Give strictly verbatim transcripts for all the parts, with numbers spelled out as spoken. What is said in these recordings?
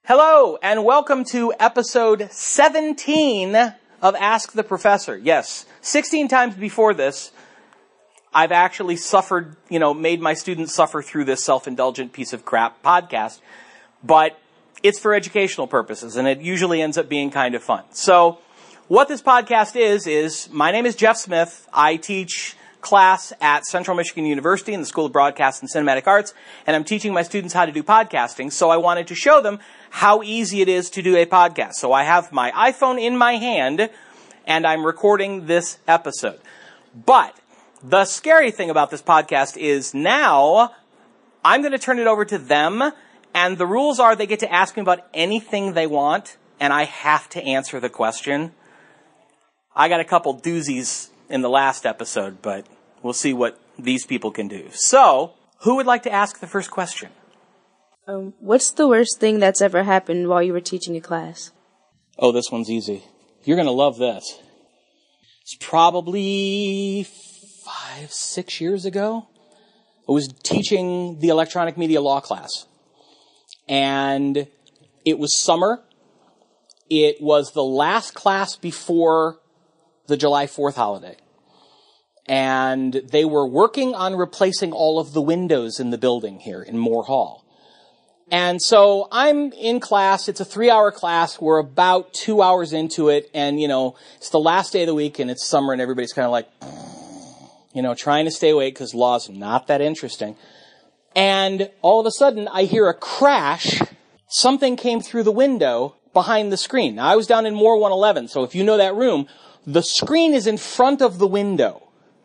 Hello, and welcome to episode seventeen of Ask the Professor. Yes, sixteen times before this, I've actually suffered, you know, made my students suffer through this self-indulgent piece of crap podcast, but it's for educational purposes, and it usually ends up being kind of fun. So, what this podcast is, is my name is Jeff Smith. I teach class at Central Michigan University in the School of Broadcast and Cinematic Arts, and I'm teaching my students how to do podcasting, so I wanted to show them how easy it is to do a podcast. So I have my iPhone in my hand, and I'm recording this episode. But the scary thing about this podcast is now I'm going to turn it over to them, and the rules are they get to ask me about anything they want, and I have to answer the question. I got a couple doozies in the last episode, but we'll see what these people can do. So, who would like to ask the first question? Um, what's the worst thing that's ever happened while you were teaching a class? Oh, this one's easy. You're going to love this. It's probably five, six years ago. I was teaching the electronic media law class. And it was summer. It was the last class before the July fourth holiday. And they were working on replacing all of the windows in the building here in Moore Hall. And so I'm in class. It's a three-hour class. We're about two hours into it. And, you know, it's the last day of the week and it's summer and everybody's kind of like, you know, trying to stay awake because law's not that interesting. And all of a sudden I hear a crash. Something came through the window behind the screen. Now I was down in Moore one eleven. So if you know that room, the screen is in front of the window.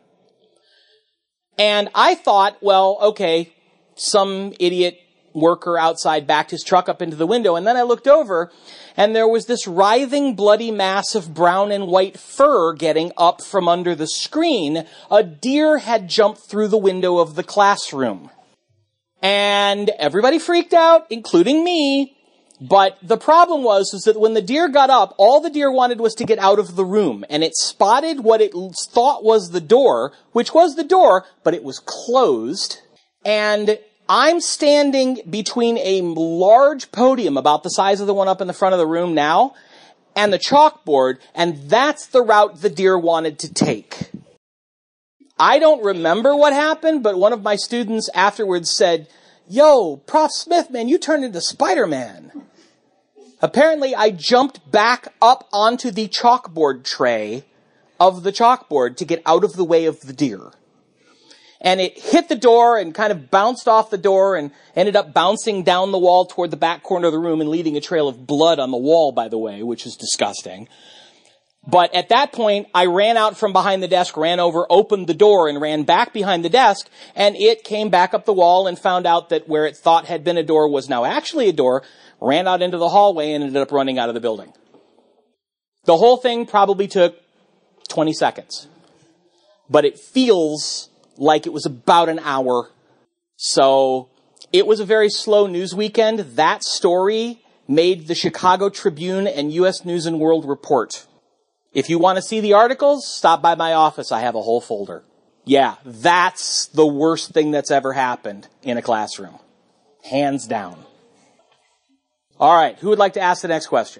And I thought, well, okay, some idiot worker outside backed his truck up into the window. And then I looked over, and there was this writhing, bloody mass of brown and white fur getting up from under the screen. A deer had jumped through the window of the classroom. And everybody freaked out, including me. But the problem was is that when the deer got up, all the deer wanted was to get out of the room. And it spotted what it thought was the door, which was the door, but it was closed. And I'm standing between a large podium about the size of the one up in the front of the room now and the chalkboard, and that's the route the deer wanted to take. I don't remember what happened, but one of my students afterwards said, "Yo, Prof Smith, man, you turned into Spider-Man." Apparently, I jumped back up onto the chalkboard tray of the chalkboard to get out of the way of the deer. And it hit the door and kind of bounced off the door and ended up bouncing down the wall toward the back corner of the room and leaving a trail of blood on the wall, by the way, which is disgusting. But at that point, I ran out from behind the desk, ran over, opened the door, and ran back behind the desk, and it came back up the wall and found out that where it thought had been a door was now actually a door, ran out into the hallway, and ended up running out of the building. The whole thing probably took twenty seconds. But it feels like it was about an hour. So it was a very slow news weekend. That story made the Chicago Tribune and U S News and World Report. If you want to see the articles, stop by my office. I have a whole folder. Yeah, that's the worst thing that's ever happened in a classroom. Hands down. All right, who would like to ask the next question?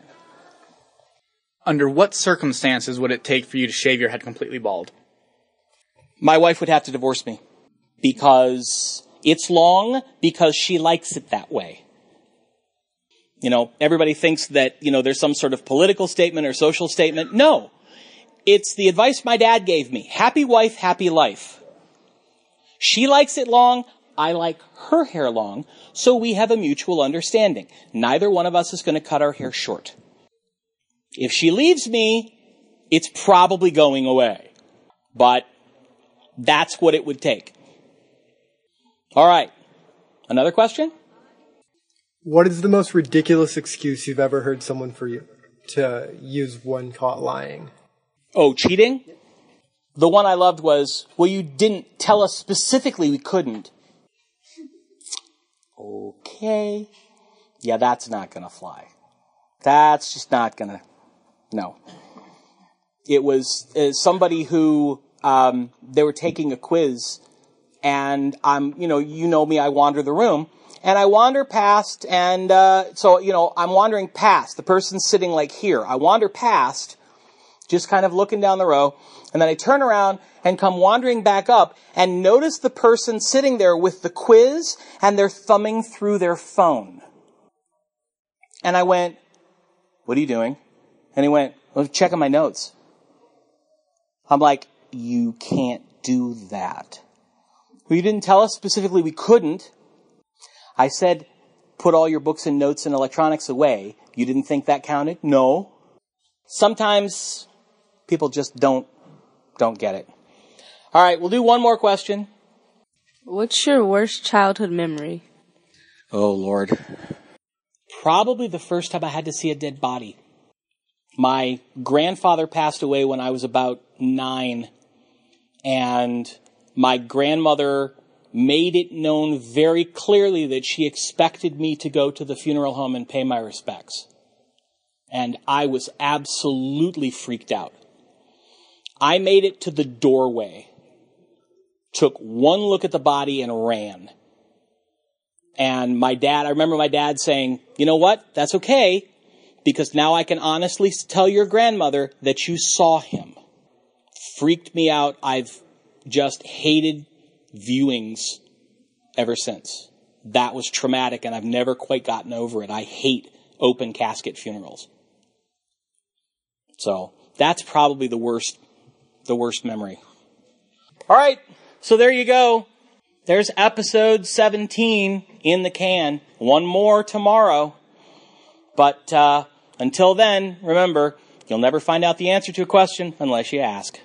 Under what circumstances would it take for you to shave your head completely bald? My wife would have to divorce me because it's long, because she likes it that way. You know, everybody thinks that, you know, there's some sort of political statement or social statement. No. It's the advice my dad gave me. Happy wife, happy life. She likes it long. I like her hair long. So we have a mutual understanding. Neither one of us is going to cut our hair short. If she leaves me, it's probably going away. But that's what it would take. All right. Another question? What is the most ridiculous excuse you've ever heard someone for you to use when caught lying? Oh, cheating? The one I loved was, well, you didn't tell us specifically we couldn't. Okay. Yeah, that's not going to fly. That's just not going to, no. It was uh, somebody who, um, they were taking a quiz, and I'm, you know, you know me, I wander the room, And I wander past, and uh, so, you know, I'm wandering past. The person's sitting like here. I wander past, just kind of looking down the row, and then I turn around and come wandering back up and notice the person sitting there with the quiz, and they're thumbing through their phone. And I went, "What are you doing?" And he went, "I'm checking my notes." I'm like, "You can't do that." "Well, you didn't tell us specifically we couldn't." I said, "Put all your books and notes and electronics away." You didn't think that counted? No. Sometimes people just don't, don't get it. All right, we'll do one more question. What's your worst childhood memory? Oh, Lord. Probably the first time I had to see a dead body. My grandfather passed away when I was about nine, and my grandmother made it known very clearly that she expected me to go to the funeral home and pay my respects. And I was absolutely freaked out. I made it to the doorway, took one look at the body, and ran. And my dad, I remember my dad saying, "You know what? That's okay, because now I can honestly tell your grandmother that you saw him." Freaked me out. I've just hated viewings ever since. That was traumatic, and I've never quite gotten over it. I hate open casket funerals. So that's probably the worst, the worst memory. All right, so there you go. There's episode seventeen in the can. One more tomorrow. But uh, until then, remember, you'll never find out the answer to a question unless you ask.